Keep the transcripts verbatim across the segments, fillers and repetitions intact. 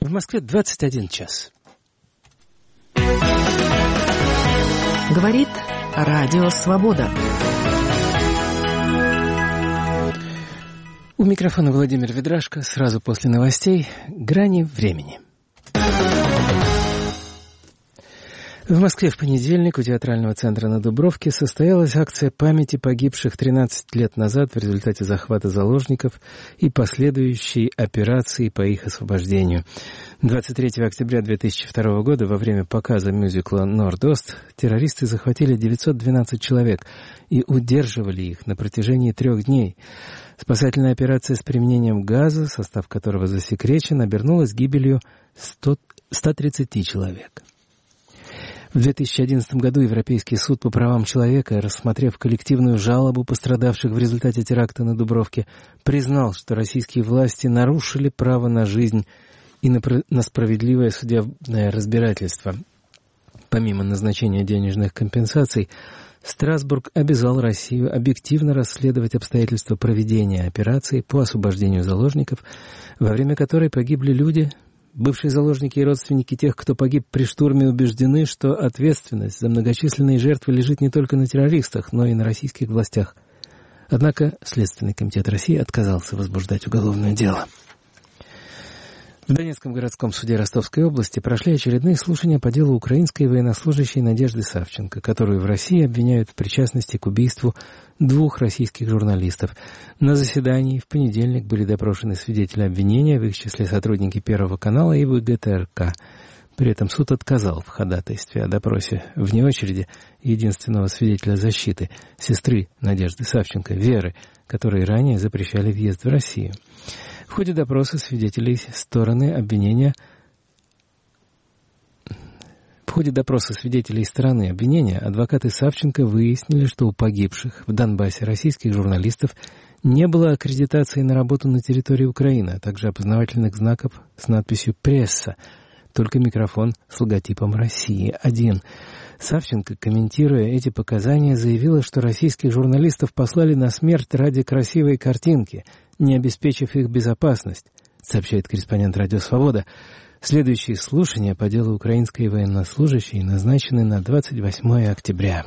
В Москве двадцать один час. Говорит Радио Свобода. У микрофона Владимир Ведрашко. Сразу после новостей «Грани времени». В Москве в понедельник у театрального центра на Дубровке состоялась акция памяти погибших тринадцать лет назад в результате захвата заложников и последующей операции по их освобождению. двадцать третьего октября две тысячи второго года во время показа мюзикла «Норд-Ост» террористы захватили девятьсот двенадцать человек и удерживали их на протяжении трех дней. Спасательная операция с применением газа, состав которого засекречен, обернулась гибелью ста тридцати человек. В две тысячи одиннадцатом году Европейский суд по правам человека, рассмотрев коллективную жалобу пострадавших в результате теракта на Дубровке, признал, что российские власти нарушили право на жизнь и на, на справедливое судебное разбирательство. Помимо назначения денежных компенсаций, Страсбург обязал Россию объективно расследовать обстоятельства проведения операции по освобождению заложников, во время которой погибли люди. Бывшие заложники и родственники тех, кто погиб при штурме, убеждены, что ответственность за многочисленные жертвы лежит не только на террористах, но и на российских властях. Однако Следственный комитет России отказался возбуждать уголовное дело. В Донецком городском суде Ростовской области прошли очередные слушания по делу украинской военнослужащей Надежды Савченко, которую в России обвиняют в причастности к убийству двух российских журналистов. На заседании в понедельник были допрошены свидетели обвинения, в их числе сотрудники Первого канала и ВГТРК. При этом суд отказал в ходатайстве о допросе вне очереди единственного свидетеля защиты, сестры Надежды Савченко, Веры, которой ранее запрещали въезд в Россию. В ходе допроса свидетелей стороны обвинения В ходе допроса свидетелей стороны обвинения адвокаты Савченко выяснили, что у погибших в Донбассе российских журналистов не было аккредитации на работу на территории Украины, а также опознавательных знаков с надписью «Пресса», только микрофон с логотипом России один. Савченко, комментируя эти показания, заявила, что российских журналистов послали на смерть ради красивой картинки, не обеспечив их безопасность, сообщает корреспондент «Радио Свобода». Следующие слушания по делу украинской военнослужащей назначены на двадцать восьмое октября.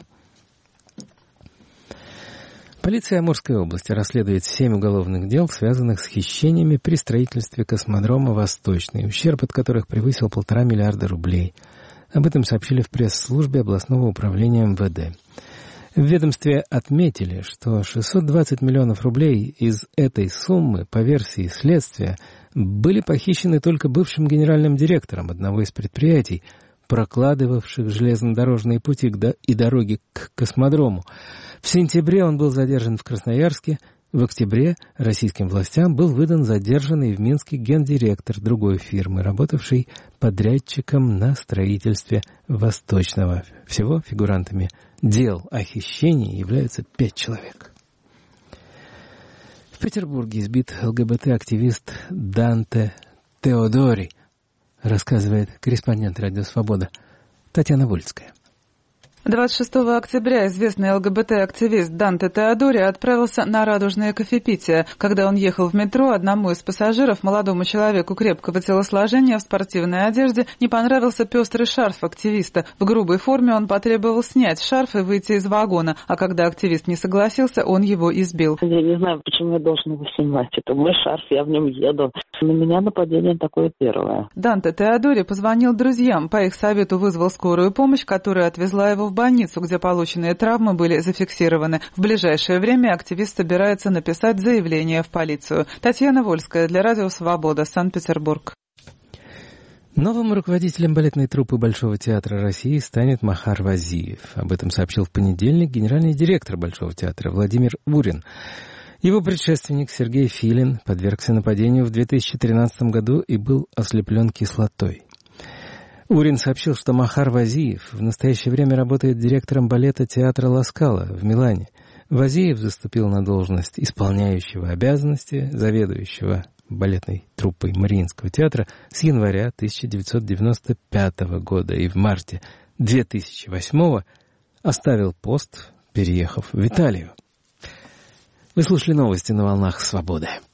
Полиция Амурской области расследует семь уголовных дел, связанных с хищениями при строительстве космодрома «Восточный», ущерб от которых превысил полтора миллиарда рублей. Об этом сообщили в пресс-службе областного управления эм вэ дэ. В ведомстве отметили, что шестьсот двадцать миллионов рублей из этой суммы, по версии следствия, были похищены только бывшим генеральным директором одного из предприятий, прокладывавших железнодорожные пути и дороги к космодрому. В сентябре он был задержан в Красноярске. В октябре российским властям был выдан задержанный в Минске гендиректор другой фирмы, работавший подрядчиком на строительстве Восточного. Всего фигурантами дел о хищении являются пять человек. В Петербурге избит ЛГБТ-активист Данте Теодори, рассказывает корреспондент «Радио Свобода» Татьяна Вольская. двадцать шестого октября известный ЛГБТ-активист Данте Теодори отправился на радужное кофепитие. Когда он ехал в метро, одному из пассажиров, молодому человеку крепкого телосложения в спортивной одежде, не понравился пестрый шарф активиста. В грубой форме он потребовал снять шарф и выйти из вагона, а когда активист не согласился, он его избил. Я не знаю, почему я должен его снимать. Это мой шарф, я в нем еду. На меня нападение такое первое. Данте Теодори позвонил друзьям. По их совету вызвал скорую помощь, которая отвезла его в больницу, где полученные травмы были зафиксированы. В ближайшее время активист собирается написать заявление в полицию. Татьяна Вольская для Радио Свобода, Санкт-Петербург. Новым руководителем балетной труппы Большого театра России станет Махар Вазиев. Об этом сообщил в понедельник генеральный директор Большого театра Владимир Урин. Его предшественник Сергей Филин подвергся нападению в две тысячи тринадцатом году и был ослеплен кислотой. Урин сообщил, что Махар Вазиев в настоящее время работает директором балета театра Ла Скала в Милане. Вазиев заступил на должность исполняющего обязанности заведующего балетной труппой Мариинского театра с января тысяча девятьсот девяносто пятого года и в марте две тысячи восьмого оставил пост, переехав в Италию. Вы слушали новости на волнах «Свободы».